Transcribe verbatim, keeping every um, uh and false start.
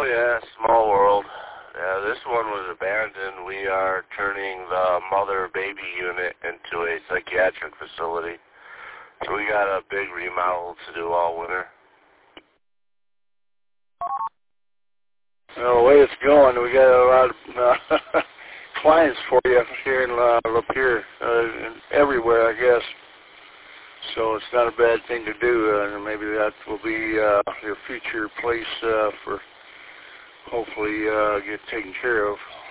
yeah, small world. Yeah, this one was abandoned. We are turning the mother-baby unit into a psychiatric facility. So we got a big remodel to do all winter. Well, the way it's going, we got a lot of uh, clients for you here in uh, Lapeer, uh, everywhere, I guess. So it's not a bad thing to do, uh, and maybe that will be uh, your future place uh, for hopefully uh, get taken care of.